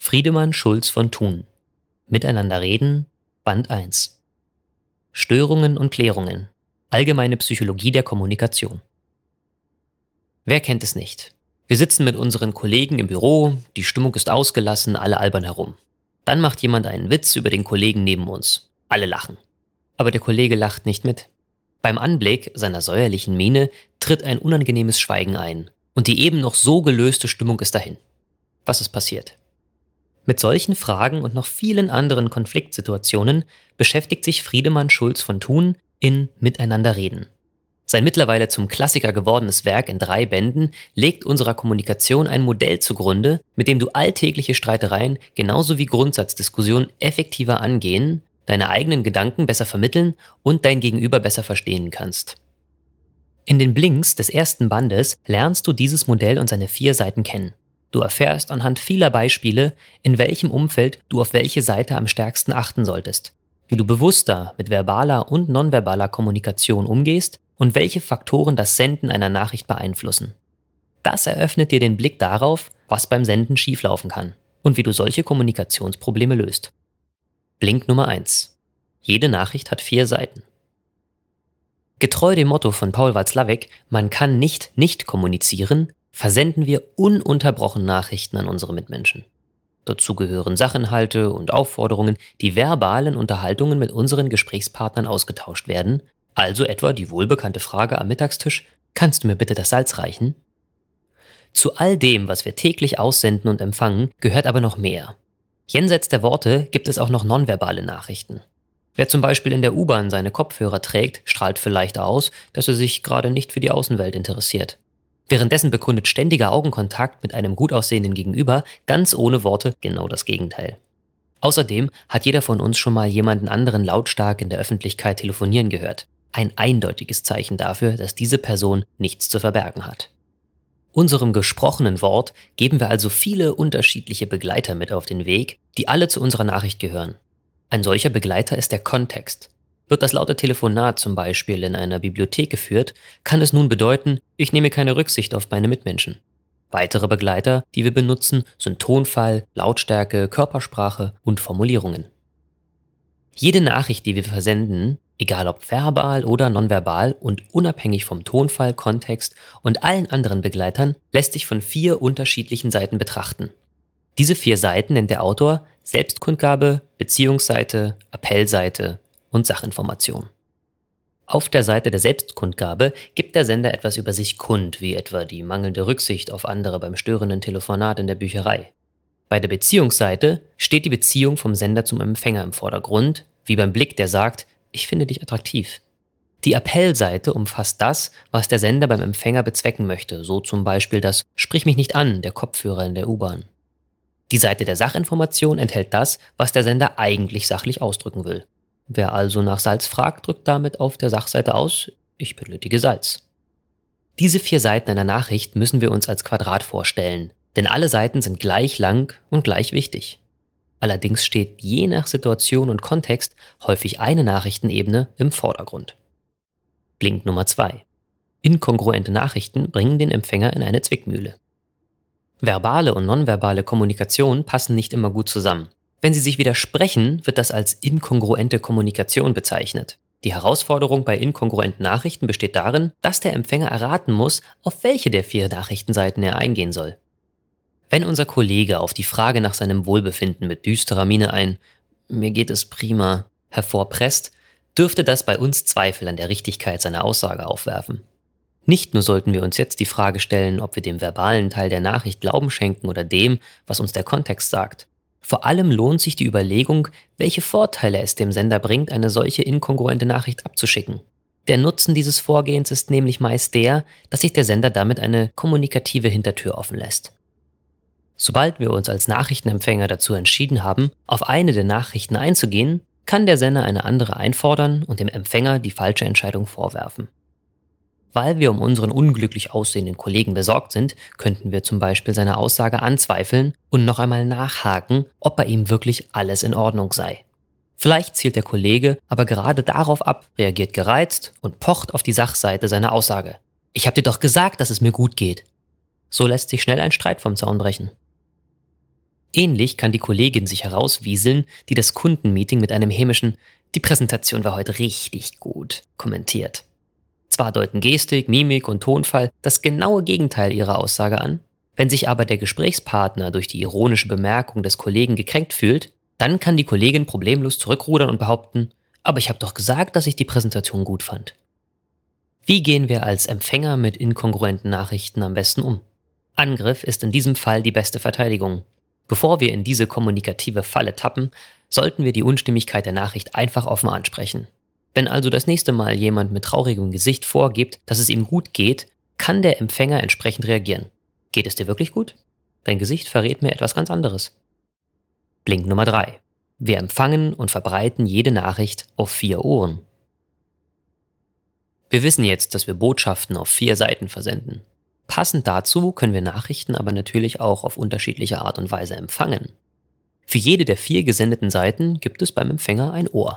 Friedemann Schulz von Thun. Miteinander reden. Band 1. Störungen und Klärungen. Allgemeine Psychologie der Kommunikation. Wer kennt es nicht? Wir sitzen mit unseren Kollegen im Büro, die Stimmung ist ausgelassen, alle albern herum. Dann macht jemand einen Witz über den Kollegen neben uns. Alle lachen. Aber der Kollege lacht nicht mit. Beim Anblick seiner säuerlichen Miene tritt ein unangenehmes Schweigen ein. Und die eben noch so gelöste Stimmung ist dahin. Was ist passiert? Mit solchen Fragen und noch vielen anderen Konfliktsituationen beschäftigt sich Friedemann Schulz von Thun in Miteinander reden. Sein mittlerweile zum Klassiker gewordenes Werk in 3 Bänden legt unserer Kommunikation ein Modell zugrunde, mit dem du alltägliche Streitereien genauso wie Grundsatzdiskussionen effektiver angehen, deine eigenen Gedanken besser vermitteln und dein Gegenüber besser verstehen kannst. In den Blinks des ersten Bandes lernst du dieses Modell und seine 4 Seiten kennen. Du erfährst anhand vieler Beispiele, in welchem Umfeld du auf welche Seite am stärksten achten solltest, wie du bewusster mit verbaler und nonverbaler Kommunikation umgehst und welche Faktoren das Senden einer Nachricht beeinflussen. Das eröffnet dir den Blick darauf, was beim Senden schieflaufen kann und wie du solche Kommunikationsprobleme löst. Blink Nummer 1. Jede Nachricht hat 4 Seiten. Getreu dem Motto von Paul Watzlawick, man kann nicht kommunizieren, versenden wir ununterbrochen Nachrichten an unsere Mitmenschen. Dazu gehören Sachinhalte und Aufforderungen, die verbal in Unterhaltungen mit unseren Gesprächspartnern ausgetauscht werden, also etwa die wohlbekannte Frage am Mittagstisch, kannst du mir bitte das Salz reichen? Zu all dem, was wir täglich aussenden und empfangen, gehört aber noch mehr. Jenseits der Worte gibt es auch noch nonverbale Nachrichten. Wer zum Beispiel in der U-Bahn seine Kopfhörer trägt, strahlt vielleicht aus, dass er sich gerade nicht für die Außenwelt interessiert. Währenddessen bekundet ständiger Augenkontakt mit einem gut aussehenden Gegenüber ganz ohne Worte genau das Gegenteil. Außerdem hat jeder von uns schon mal jemanden anderen lautstark in der Öffentlichkeit telefonieren gehört. Ein eindeutiges Zeichen dafür, dass diese Person nichts zu verbergen hat. Unserem gesprochenen Wort geben wir also viele unterschiedliche Begleiter mit auf den Weg, die alle zu unserer Nachricht gehören. Ein solcher Begleiter ist der Kontext. Wird das laute Telefonat zum Beispiel in einer Bibliothek geführt, kann es nun bedeuten, ich nehme keine Rücksicht auf meine Mitmenschen. Weitere Begleiter, die wir benutzen, sind Tonfall, Lautstärke, Körpersprache und Formulierungen. Jede Nachricht, die wir versenden, egal ob verbal oder nonverbal und unabhängig vom Tonfall, Kontext und allen anderen Begleitern, lässt sich von 4 unterschiedlichen Seiten betrachten. Diese 4 Seiten nennt der Autor Selbstkundgabe, Beziehungsseite, Appellseite und Sachinformation. Auf der Seite der Selbstkundgabe gibt der Sender etwas über sich kund, wie etwa die mangelnde Rücksicht auf andere beim störenden Telefonat in der Bücherei. Bei der Beziehungsseite steht die Beziehung vom Sender zum Empfänger im Vordergrund, wie beim Blick, der sagt, ich finde dich attraktiv. Die Appellseite umfasst das, was der Sender beim Empfänger bezwecken möchte, so zum Beispiel das Sprich mich nicht an, der Kopfhörer in der U-Bahn. Die Seite der Sachinformation enthält das, was der Sender eigentlich sachlich ausdrücken will. Wer also nach Salz fragt, drückt damit auf der Sachseite aus, ich benötige Salz. Diese 4 Seiten einer Nachricht müssen wir uns als Quadrat vorstellen, denn alle Seiten sind gleich lang und gleich wichtig. Allerdings steht je nach Situation und Kontext häufig eine Nachrichtenebene im Vordergrund. Blink Nummer 2. Inkongruente Nachrichten bringen den Empfänger in eine Zwickmühle. Verbale und nonverbale Kommunikation passen nicht immer gut zusammen. Wenn sie sich widersprechen, wird das als inkongruente Kommunikation bezeichnet. Die Herausforderung bei inkongruenten Nachrichten besteht darin, dass der Empfänger erraten muss, auf welche der 4 Nachrichtenseiten er eingehen soll. Wenn unser Kollege auf die Frage nach seinem Wohlbefinden mit düsterer Miene ein »Mir geht es prima« hervorpresst, dürfte das bei uns Zweifel an der Richtigkeit seiner Aussage aufwerfen. Nicht nur sollten wir uns jetzt die Frage stellen, ob wir dem verbalen Teil der Nachricht Glauben schenken oder dem, was uns der Kontext sagt. Vor allem lohnt sich die Überlegung, welche Vorteile es dem Sender bringt, eine solche inkongruente Nachricht abzuschicken. Der Nutzen dieses Vorgehens ist nämlich meist der, dass sich der Sender damit eine kommunikative Hintertür offen lässt. Sobald wir uns als Nachrichtenempfänger dazu entschieden haben, auf eine der Nachrichten einzugehen, kann der Sender eine andere einfordern und dem Empfänger die falsche Entscheidung vorwerfen. Weil wir um unseren unglücklich aussehenden Kollegen besorgt sind, könnten wir zum Beispiel seine Aussage anzweifeln und noch einmal nachhaken, ob bei ihm wirklich alles in Ordnung sei. Vielleicht zielt der Kollege aber gerade darauf ab, reagiert gereizt und pocht auf die Sachseite seiner Aussage. Ich habe dir doch gesagt, dass es mir gut geht. So lässt sich schnell ein Streit vom Zaun brechen. Ähnlich kann die Kollegin sich herauswieseln, die das Kundenmeeting mit einem hämischen „Die Präsentation war heute richtig gut" kommentiert. Zwar deuten Gestik, Mimik und Tonfall das genaue Gegenteil ihrer Aussage an, wenn sich aber der Gesprächspartner durch die ironische Bemerkung des Kollegen gekränkt fühlt, dann kann die Kollegin problemlos zurückrudern und behaupten, aber ich habe doch gesagt, dass ich die Präsentation gut fand. Wie gehen wir als Empfänger mit inkongruenten Nachrichten am besten um? Angriff ist in diesem Fall die beste Verteidigung. Bevor wir in diese kommunikative Falle tappen, sollten wir die Unstimmigkeit der Nachricht einfach offen ansprechen. Wenn also das nächste Mal jemand mit traurigem Gesicht vorgibt, dass es ihm gut geht, kann der Empfänger entsprechend reagieren. Geht es dir wirklich gut? Dein Gesicht verrät mir etwas ganz anderes. Blink Nummer 3. Wir empfangen und verbreiten jede Nachricht auf 4 Ohren. Wir wissen jetzt, dass wir Botschaften auf 4 Seiten versenden. Passend dazu können wir Nachrichten aber natürlich auch auf unterschiedliche Art und Weise empfangen. Für jede der 4 gesendeten Seiten gibt es beim Empfänger ein Ohr.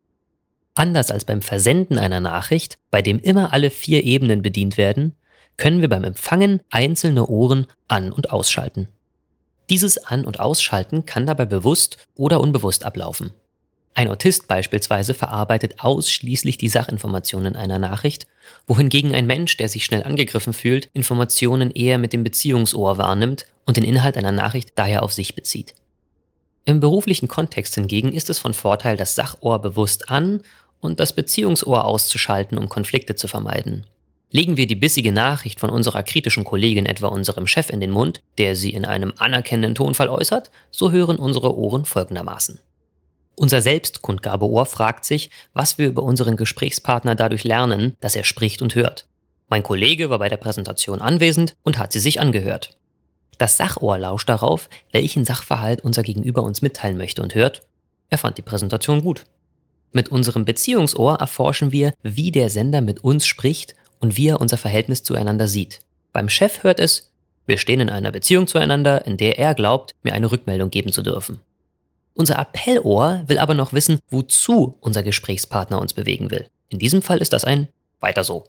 Anders als beim Versenden einer Nachricht, bei dem immer alle 4 Ebenen bedient werden, können wir beim Empfangen einzelne Ohren an- und ausschalten. Dieses An- und Ausschalten kann dabei bewusst oder unbewusst ablaufen. Ein Autist beispielsweise verarbeitet ausschließlich die Sachinformationen einer Nachricht, wohingegen ein Mensch, der sich schnell angegriffen fühlt, Informationen eher mit dem Beziehungsohr wahrnimmt und den Inhalt einer Nachricht daher auf sich bezieht. Im beruflichen Kontext hingegen ist es von Vorteil, das Sachohr bewusst an und das Beziehungsohr auszuschalten, um Konflikte zu vermeiden. Legen wir die bissige Nachricht von unserer kritischen Kollegin etwa unserem Chef in den Mund, der sie in einem anerkennenden Tonfall äußert, so hören unsere Ohren folgendermaßen. Unser Selbstkundgabeohr fragt sich, was wir über unseren Gesprächspartner dadurch lernen, dass er spricht und hört. Mein Kollege war bei der Präsentation anwesend und hat sie sich angehört. Das Sachohr lauscht darauf, welchen Sachverhalt unser Gegenüber uns mitteilen möchte und hört, er fand die Präsentation gut. Mit unserem Beziehungsohr erforschen wir, wie der Sender mit uns spricht und wie er unser Verhältnis zueinander sieht. Beim Chef hört es, wir stehen in einer Beziehung zueinander, in der er glaubt, mir eine Rückmeldung geben zu dürfen. Unser Appellohr will aber noch wissen, wozu unser Gesprächspartner uns bewegen will. In diesem Fall ist das ein Weiter so.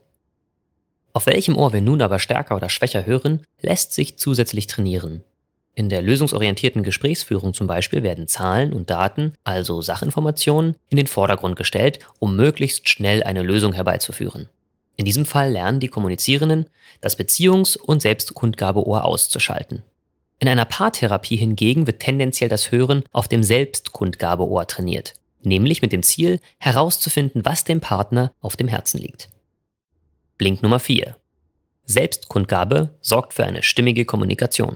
Auf welchem Ohr wir nun aber stärker oder schwächer hören, lässt sich zusätzlich trainieren. In der lösungsorientierten Gesprächsführung zum Beispiel werden Zahlen und Daten, also Sachinformationen, in den Vordergrund gestellt, um möglichst schnell eine Lösung herbeizuführen. In diesem Fall lernen die Kommunizierenden, das Beziehungs- und Selbstkundgabeohr auszuschalten. In einer Paartherapie hingegen wird tendenziell das Hören auf dem Selbstkundgabeohr trainiert, nämlich mit dem Ziel, herauszufinden, was dem Partner auf dem Herzen liegt. Blink Nummer 4. Selbstkundgabe sorgt für eine stimmige Kommunikation.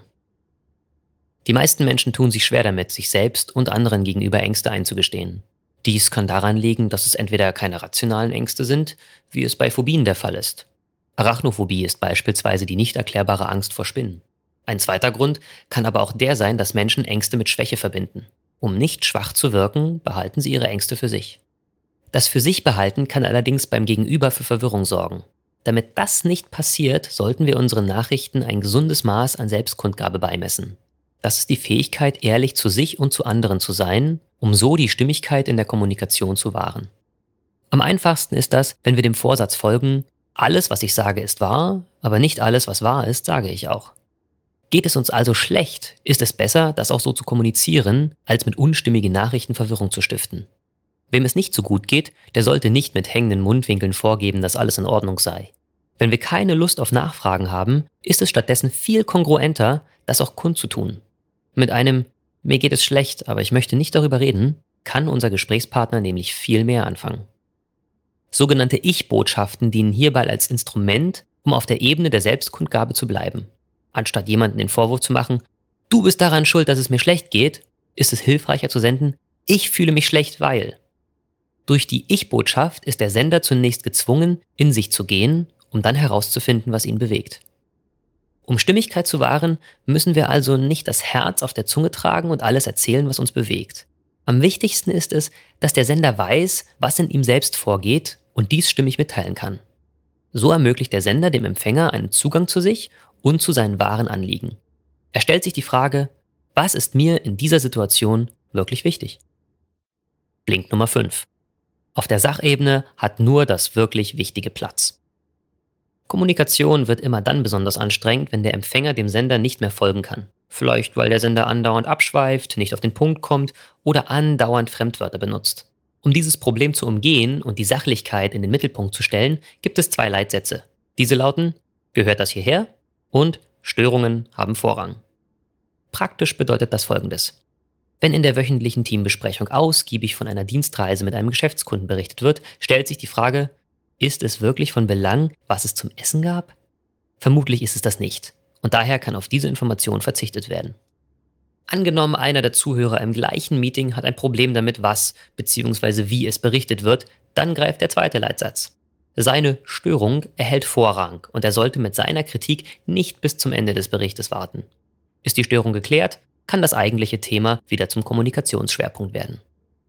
Die meisten Menschen tun sich schwer damit, sich selbst und anderen gegenüber Ängste einzugestehen. Dies kann daran liegen, dass es entweder keine rationalen Ängste sind, wie es bei Phobien der Fall ist. Arachnophobie ist beispielsweise die nicht erklärbare Angst vor Spinnen. Ein zweiter Grund kann aber auch der sein, dass Menschen Ängste mit Schwäche verbinden. Um nicht schwach zu wirken, behalten sie ihre Ängste für sich. Das für sich behalten kann allerdings beim Gegenüber für Verwirrung sorgen. Damit das nicht passiert, sollten wir unseren Nachrichten ein gesundes Maß an Selbstkundgabe beimessen. Das ist die Fähigkeit, ehrlich zu sich und zu anderen zu sein, um so die Stimmigkeit in der Kommunikation zu wahren. Am einfachsten ist das, wenn wir dem Vorsatz folgen, alles, was ich sage, ist wahr, aber nicht alles, was wahr ist, sage ich auch. Geht es uns also schlecht, ist es besser, das auch so zu kommunizieren, als mit unstimmigen Nachrichten Verwirrung zu stiften. Wem es nicht so gut geht, der sollte nicht mit hängenden Mundwinkeln vorgeben, dass alles in Ordnung sei. Wenn wir keine Lust auf Nachfragen haben, ist es stattdessen viel kongruenter, das auch kundzutun. Mit einem „Mir geht es schlecht, aber ich möchte nicht darüber reden" kann unser Gesprächspartner nämlich viel mehr anfangen. Sogenannte Ich-Botschaften dienen hierbei als Instrument, um auf der Ebene der Selbstkundgabe zu bleiben. Anstatt jemanden den Vorwurf zu machen, du bist daran schuld, dass es mir schlecht geht, ist es hilfreicher zu senden, ich fühle mich schlecht, weil. Durch die Ich-Botschaft ist der Sender zunächst gezwungen, in sich zu gehen, um dann herauszufinden, was ihn bewegt. Um Stimmigkeit zu wahren, müssen wir also nicht das Herz auf der Zunge tragen und alles erzählen, was uns bewegt. Am wichtigsten ist es, dass der Sender weiß, was in ihm selbst vorgeht und dies stimmig mitteilen kann. So ermöglicht der Sender dem Empfänger einen Zugang zu sich und zu seinen wahren Anliegen. Er stellt sich die Frage, was ist mir in dieser Situation wirklich wichtig? Blink Nummer 5. Auf der Sachebene hat nur das wirklich Wichtige Platz. Kommunikation wird immer dann besonders anstrengend, wenn der Empfänger dem Sender nicht mehr folgen kann. Vielleicht weil der Sender andauernd abschweift, nicht auf den Punkt kommt oder andauernd Fremdwörter benutzt. Um dieses Problem zu umgehen und die Sachlichkeit in den Mittelpunkt zu stellen, gibt es zwei Leitsätze. Diese lauten: Gehört das hierher? Und Störungen haben Vorrang. Praktisch bedeutet das Folgendes. Wenn in der wöchentlichen Teambesprechung ausgiebig von einer Dienstreise mit einem Geschäftskunden berichtet wird, stellt sich die Frage: Ist es wirklich von Belang, was es zum Essen gab? Vermutlich ist es das nicht. Und daher kann auf diese Information verzichtet werden. Angenommen, einer der Zuhörer im gleichen Meeting hat ein Problem damit, was bzw. wie es berichtet wird, dann greift der zweite Leitsatz. Seine Störung erhält Vorrang und er sollte mit seiner Kritik nicht bis zum Ende des Berichtes warten. Ist die Störung geklärt, kann das eigentliche Thema wieder zum Kommunikationsschwerpunkt werden.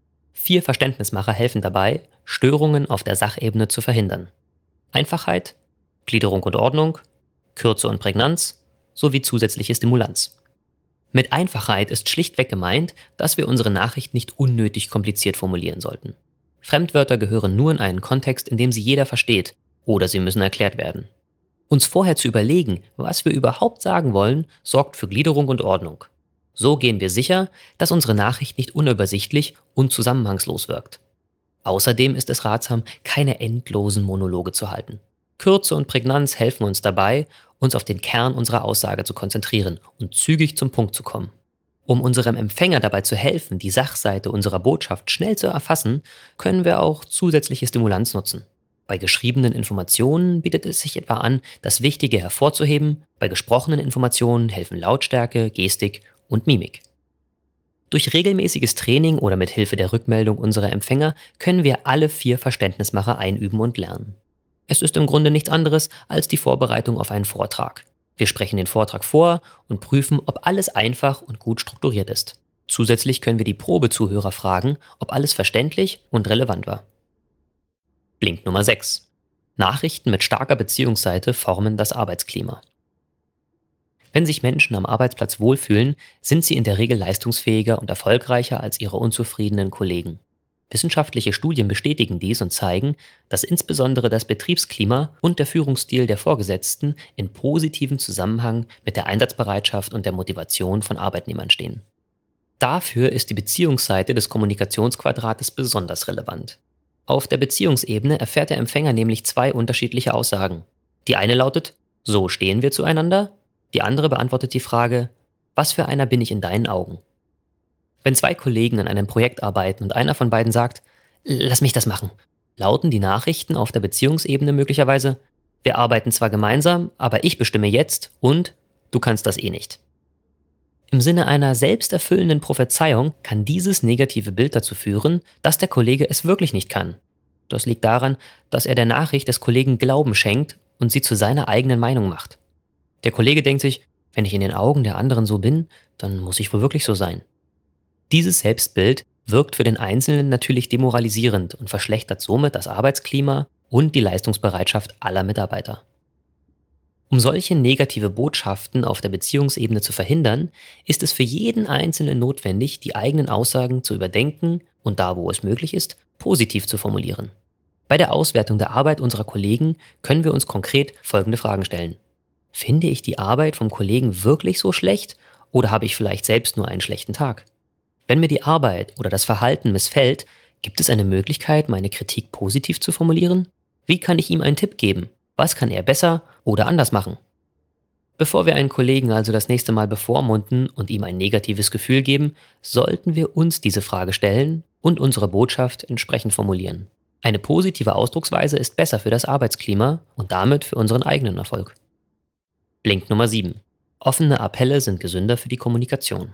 4 Verständnismacher helfen dabei, Störungen auf der Sachebene zu verhindern. Einfachheit, Gliederung und Ordnung, Kürze und Prägnanz sowie zusätzliche Stimulanz. Mit Einfachheit ist schlichtweg gemeint, dass wir unsere Nachricht nicht unnötig kompliziert formulieren sollten. Fremdwörter gehören nur in einen Kontext, in dem sie jeder versteht, oder sie müssen erklärt werden. Uns vorher zu überlegen, was wir überhaupt sagen wollen, sorgt für Gliederung und Ordnung. So gehen wir sicher, dass unsere Nachricht nicht unübersichtlich und zusammenhangslos wirkt. Außerdem ist es ratsam, keine endlosen Monologe zu halten. Kürze und Prägnanz helfen uns dabei, uns auf den Kern unserer Aussage zu konzentrieren und zügig zum Punkt zu kommen. Um unserem Empfänger dabei zu helfen, die Sachseite unserer Botschaft schnell zu erfassen, können wir auch zusätzliche Stimulanz nutzen. Bei geschriebenen Informationen bietet es sich etwa an, das Wichtige hervorzuheben, bei gesprochenen Informationen helfen Lautstärke, Gestik und Mimik. Durch regelmäßiges Training oder mit Hilfe der Rückmeldung unserer Empfänger können wir alle 4 Verständnismacher einüben und lernen. Es ist im Grunde nichts anderes als die Vorbereitung auf einen Vortrag. Wir sprechen den Vortrag vor und prüfen, ob alles einfach und gut strukturiert ist. Zusätzlich können wir die Probezuhörer fragen, ob alles verständlich und relevant war. Blink Nummer 6. Nachrichten mit starker Beziehungsseite formen das Arbeitsklima. Wenn sich Menschen am Arbeitsplatz wohlfühlen, sind sie in der Regel leistungsfähiger und erfolgreicher als ihre unzufriedenen Kollegen. Wissenschaftliche Studien bestätigen dies und zeigen, dass insbesondere das Betriebsklima und der Führungsstil der Vorgesetzten in positivem Zusammenhang mit der Einsatzbereitschaft und der Motivation von Arbeitnehmern stehen. Dafür ist die Beziehungsseite des Kommunikationsquadrates besonders relevant. Auf der Beziehungsebene erfährt der Empfänger nämlich 2 unterschiedliche Aussagen. Die eine lautet: So stehen wir zueinander. Die andere beantwortet die Frage: Was für einer bin ich in deinen Augen? Wenn 2 Kollegen an einem Projekt arbeiten und einer von beiden sagt: Lass mich das machen, lauten die Nachrichten auf der Beziehungsebene möglicherweise: Wir arbeiten zwar gemeinsam, aber ich bestimme jetzt und du kannst das eh nicht. Im Sinne einer selbsterfüllenden Prophezeiung kann dieses negative Bild dazu führen, dass der Kollege es wirklich nicht kann. Das liegt daran, dass er der Nachricht des Kollegen Glauben schenkt und sie zu seiner eigenen Meinung macht. Der Kollege denkt sich: Wenn ich in den Augen der anderen so bin, dann muss ich wohl wirklich so sein. Dieses Selbstbild wirkt für den Einzelnen natürlich demoralisierend und verschlechtert somit das Arbeitsklima und die Leistungsbereitschaft aller Mitarbeiter. Um solche negative Botschaften auf der Beziehungsebene zu verhindern, ist es für jeden Einzelnen notwendig, die eigenen Aussagen zu überdenken und da, wo es möglich ist, positiv zu formulieren. Bei der Auswertung der Arbeit unserer Kollegen können wir uns konkret folgende Fragen stellen. Finde ich die Arbeit vom Kollegen wirklich so schlecht oder habe ich vielleicht selbst nur einen schlechten Tag? Wenn mir die Arbeit oder das Verhalten missfällt, gibt es eine Möglichkeit, meine Kritik positiv zu formulieren? Wie kann ich ihm einen Tipp geben? Was kann er besser oder anders machen? Bevor wir einen Kollegen also das nächste Mal bevormunden und ihm ein negatives Gefühl geben, sollten wir uns diese Frage stellen und unsere Botschaft entsprechend formulieren. Eine positive Ausdrucksweise ist besser für das Arbeitsklima und damit für unseren eigenen Erfolg. Blink Nummer 7. Offene Appelle sind gesünder für die Kommunikation.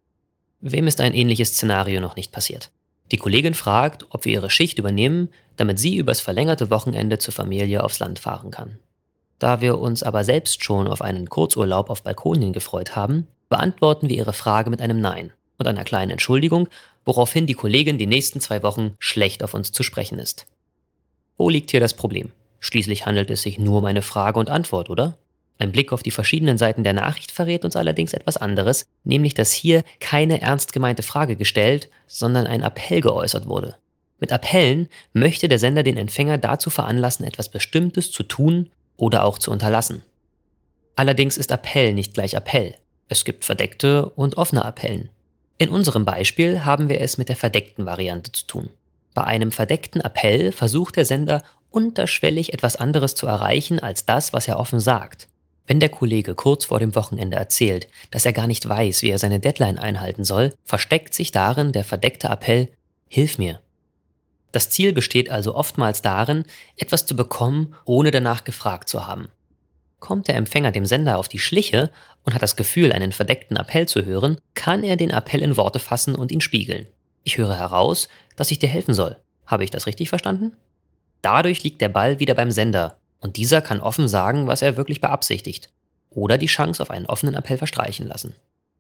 Wem ist ein ähnliches Szenario noch nicht passiert? Die Kollegin fragt, ob wir ihre Schicht übernehmen, damit sie übers verlängerte Wochenende zur Familie aufs Land fahren kann. Da wir uns aber selbst schon auf einen Kurzurlaub auf Balkonien gefreut haben, beantworten wir ihre Frage mit einem Nein und einer kleinen Entschuldigung, woraufhin die Kollegin die nächsten 2 Wochen schlecht auf uns zu sprechen ist. Wo liegt hier das Problem? Schließlich handelt es sich nur um eine Frage und Antwort, oder? Ein Blick auf die verschiedenen Seiten der Nachricht verrät uns allerdings etwas anderes, nämlich dass hier keine ernst gemeinte Frage gestellt, sondern ein Appell geäußert wurde. Mit Appellen möchte der Sender den Empfänger dazu veranlassen, etwas Bestimmtes zu tun oder auch zu unterlassen. Allerdings ist Appell nicht gleich Appell. Es gibt verdeckte und offene Appellen. In unserem Beispiel haben wir es mit der verdeckten Variante zu tun. Bei einem verdeckten Appell versucht der Sender unterschwellig etwas anderes zu erreichen als das, was er offen sagt. Wenn der Kollege kurz vor dem Wochenende erzählt, dass er gar nicht weiß, wie er seine Deadline einhalten soll, versteckt sich darin der verdeckte Appell: Hilf mir. Das Ziel besteht also oftmals darin, etwas zu bekommen, ohne danach gefragt zu haben. Kommt der Empfänger dem Sender auf die Schliche und hat das Gefühl, einen verdeckten Appell zu hören, kann er den Appell in Worte fassen und ihn spiegeln. Ich höre heraus, dass ich dir helfen soll. Habe ich das richtig verstanden? Dadurch liegt der Ball wieder beim Sender und dieser kann offen sagen, was er wirklich beabsichtigt oder die Chance auf einen offenen Appell verstreichen lassen.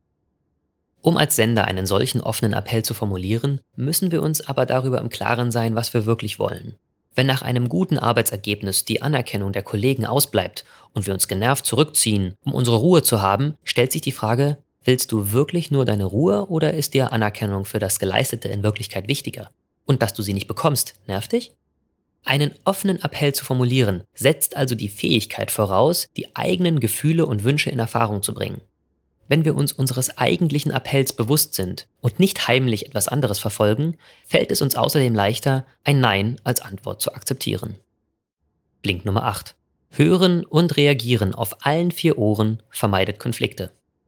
Um als Sender einen solchen offenen Appell zu formulieren, müssen wir uns aber darüber im Klaren sein, was wir wirklich wollen. Wenn nach einem guten Arbeitsergebnis die Anerkennung der Kollegen ausbleibt und wir uns genervt zurückziehen, um unsere Ruhe zu haben, stellt sich die Frage: Willst du wirklich nur deine Ruhe oder ist dir Anerkennung für das Geleistete in Wirklichkeit wichtiger? Und dass du sie nicht bekommst, nervt dich? Einen offenen Appell zu formulieren, setzt also die Fähigkeit voraus, die eigenen Gefühle und Wünsche in Erfahrung zu bringen. Wenn wir uns unseres eigentlichen Appells bewusst sind und nicht heimlich etwas anderes verfolgen, fällt es uns außerdem leichter, ein Nein als Antwort zu akzeptieren. Blink Nummer 8: Hören und reagieren auf allen 4 Ohren vermeidet Konflikte.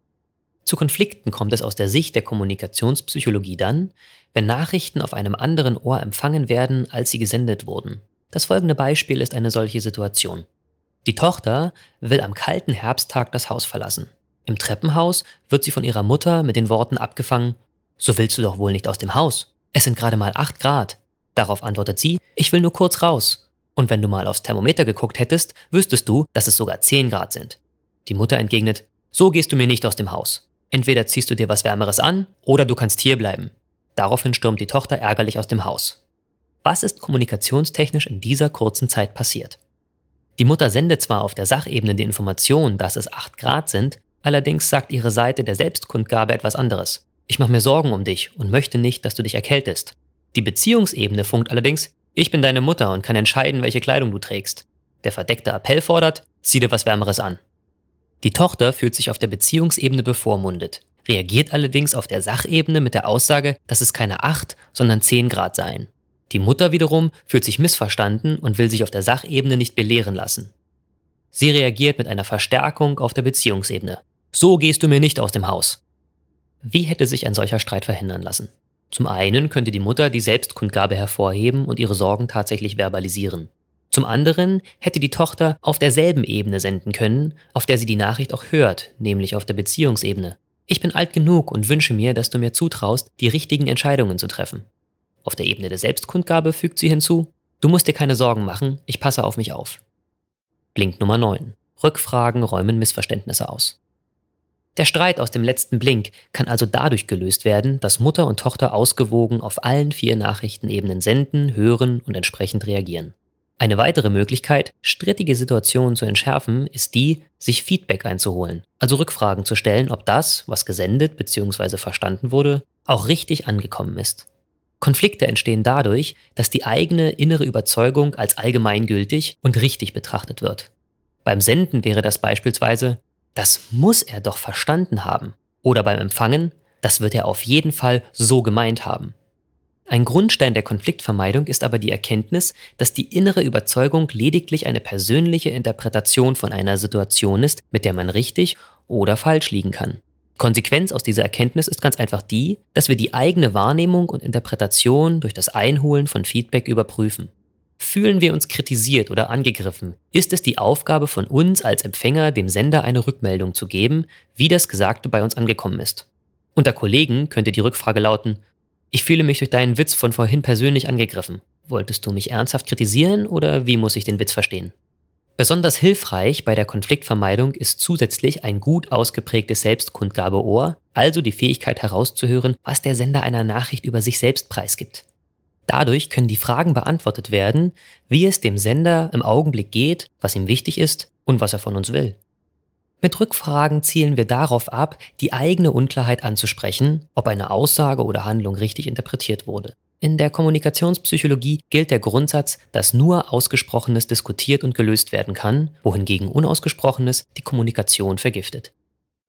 Zu Konflikten kommt es aus der Sicht der Kommunikationspsychologie dann, wenn Nachrichten auf einem anderen Ohr empfangen werden, als sie gesendet wurden. Das folgende Beispiel ist eine solche Situation. Die Tochter will am kalten Herbsttag das Haus verlassen. Im Treppenhaus wird sie von ihrer Mutter mit den Worten abgefangen: So willst du doch wohl nicht aus dem Haus. Es sind gerade mal 8 Grad. Darauf antwortet sie: Ich will nur kurz raus. Und wenn du mal aufs Thermometer geguckt hättest, wüsstest du, dass es sogar 10 Grad sind. Die Mutter entgegnet: So gehst du mir nicht aus dem Haus. Entweder ziehst du dir was Wärmeres an oder du kannst hier bleiben. Daraufhin stürmt die Tochter ärgerlich aus dem Haus. Was ist kommunikationstechnisch in dieser kurzen Zeit passiert? Die Mutter sendet zwar auf der Sachebene die Information, dass es 8 Grad sind, allerdings sagt ihre Seite der Selbstkundgabe etwas anderes. Ich mache mir Sorgen um dich und möchte nicht, dass du dich erkältest. Die Beziehungsebene funkt allerdings: Ich bin deine Mutter und kann entscheiden, welche Kleidung du trägst. Der verdeckte Appell fordert: Zieh dir was Wärmeres an. Die Tochter fühlt sich auf der Beziehungsebene bevormundet, reagiert allerdings auf der Sachebene mit der Aussage, dass es keine 8, sondern 10 Grad seien. Die Mutter wiederum fühlt sich missverstanden und will sich auf der Sachebene nicht belehren lassen. Sie reagiert mit einer Verstärkung auf der Beziehungsebene. So gehst du mir nicht aus dem Haus. Wie hätte sich ein solcher Streit verhindern lassen? Zum einen könnte die Mutter die Selbstkundgabe hervorheben und ihre Sorgen tatsächlich verbalisieren. Zum anderen hätte die Tochter auf derselben Ebene senden können, auf der sie die Nachricht auch hört, nämlich auf der Beziehungsebene. Ich bin alt genug und wünsche mir, dass du mir zutraust, die richtigen Entscheidungen zu treffen. Auf der Ebene der Selbstkundgabe fügt sie hinzu: Du musst dir keine Sorgen machen, ich passe auf mich auf. Blink Nummer 9: Rückfragen räumen Missverständnisse aus. Der Streit aus dem letzten Blink kann also dadurch gelöst werden, dass Mutter und Tochter ausgewogen auf allen 4 Nachrichtenebenen senden, hören und entsprechend reagieren. Eine weitere Möglichkeit, strittige Situationen zu entschärfen, ist die, sich Feedback einzuholen, also Rückfragen zu stellen, ob das, was gesendet bzw. verstanden wurde, auch richtig angekommen ist. Konflikte entstehen dadurch, dass die eigene innere Überzeugung als allgemeingültig und richtig betrachtet wird. Beim Senden wäre das beispielsweise: Das muss er doch verstanden haben. Oder beim Empfangen: Das wird er auf jeden Fall so gemeint haben. Ein Grundstein der Konfliktvermeidung ist aber die Erkenntnis, dass die innere Überzeugung lediglich eine persönliche Interpretation von einer Situation ist, mit der man richtig oder falsch liegen kann. Konsequenz aus dieser Erkenntnis ist ganz einfach die, dass wir die eigene Wahrnehmung und Interpretation durch das Einholen von Feedback überprüfen. Fühlen wir uns kritisiert oder angegriffen, ist es die Aufgabe von uns als Empfänger, dem Sender eine Rückmeldung zu geben, wie das Gesagte bei uns angekommen ist. Unter Kollegen könnte die Rückfrage lauten: Ich fühle mich durch deinen Witz von vorhin persönlich angegriffen. Wolltest du mich ernsthaft kritisieren oder wie muss ich den Witz verstehen? Besonders hilfreich bei der Konfliktvermeidung ist zusätzlich ein gut ausgeprägtes Selbstkundgabeohr, also die Fähigkeit herauszuhören, was der Sender einer Nachricht über sich selbst preisgibt. Dadurch können die Fragen beantwortet werden, wie es dem Sender im Augenblick geht, was ihm wichtig ist und was er von uns will. Mit Rückfragen zielen wir darauf ab, die eigene Unklarheit anzusprechen, ob eine Aussage oder Handlung richtig interpretiert wurde. In der Kommunikationspsychologie gilt der Grundsatz, dass nur Ausgesprochenes diskutiert und gelöst werden kann, wohingegen Unausgesprochenes die Kommunikation vergiftet.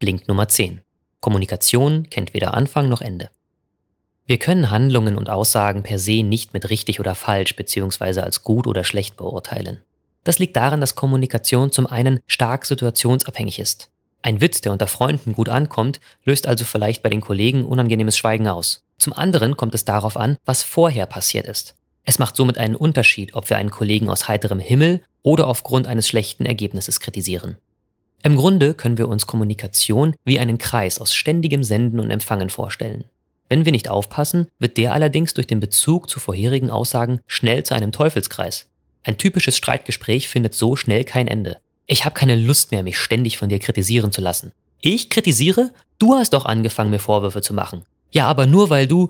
Blink Nummer 10. Kommunikation kennt weder Anfang noch Ende. Wir können Handlungen und Aussagen per se nicht mit richtig oder falsch bzw. als gut oder schlecht beurteilen. Das liegt daran, dass Kommunikation zum einen stark situationsabhängig ist. Ein Witz, der unter Freunden gut ankommt, löst also vielleicht bei den Kollegen unangenehmes Schweigen aus. Zum anderen kommt es darauf an, was vorher passiert ist. Es macht somit einen Unterschied, ob wir einen Kollegen aus heiterem Himmel oder aufgrund eines schlechten Ergebnisses kritisieren. Im Grunde können wir uns Kommunikation wie einen Kreis aus ständigem Senden und Empfangen vorstellen. Wenn wir nicht aufpassen, wird der allerdings durch den Bezug zu vorherigen Aussagen schnell zu einem Teufelskreis. Ein typisches Streitgespräch findet so schnell kein Ende. Ich habe keine Lust mehr, mich ständig von dir kritisieren zu lassen. Ich kritisiere? Du hast doch angefangen, mir Vorwürfe zu machen. Ja, aber nur weil du...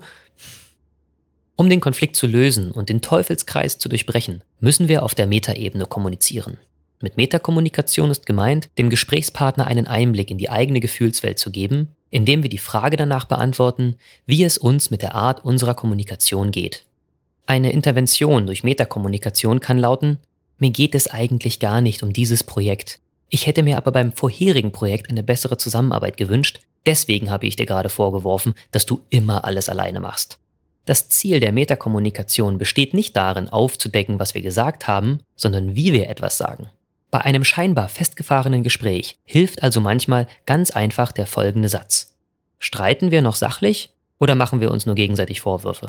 Um den Konflikt zu lösen und den Teufelskreis zu durchbrechen, müssen wir auf der Metaebene kommunizieren. Mit Metakommunikation ist gemeint, dem Gesprächspartner einen Einblick in die eigene Gefühlswelt zu geben, indem wir die Frage danach beantworten, wie es uns mit der Art unserer Kommunikation geht. Eine Intervention durch Metakommunikation kann lauten: Mir geht es eigentlich gar nicht um dieses Projekt. Ich hätte mir aber beim vorherigen Projekt eine bessere Zusammenarbeit gewünscht, deswegen habe ich dir gerade vorgeworfen, dass du immer alles alleine machst. Das Ziel der Metakommunikation besteht nicht darin, aufzudecken, was wir gesagt haben, sondern wie wir etwas sagen. Bei einem scheinbar festgefahrenen Gespräch hilft also manchmal ganz einfach der folgende Satz: Streiten wir noch sachlich oder machen wir uns nur gegenseitig Vorwürfe?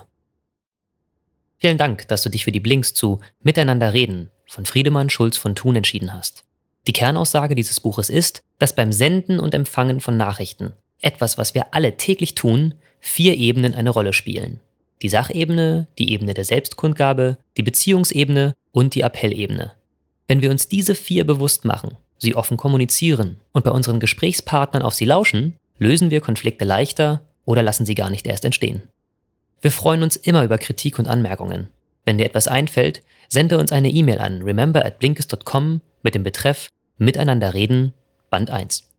Vielen Dank, dass du dich für die Blinks zu Miteinander reden von Friedemann Schulz von Thun entschieden hast. Die Kernaussage dieses Buches ist, dass beim Senden und Empfangen von Nachrichten, etwas, was wir alle täglich tun, 4 Ebenen eine Rolle spielen. Die Sachebene, die Ebene der Selbstkundgabe, die Beziehungsebene und die Appellebene. Wenn wir uns diese 4 bewusst machen, sie offen kommunizieren und bei unseren Gesprächspartnern auf sie lauschen, lösen wir Konflikte leichter oder lassen sie gar nicht erst entstehen. Wir freuen uns immer über Kritik und Anmerkungen. Wenn dir etwas einfällt, sende uns eine E-Mail an remember@blinkist.com mit dem Betreff Miteinander reden, Band 1.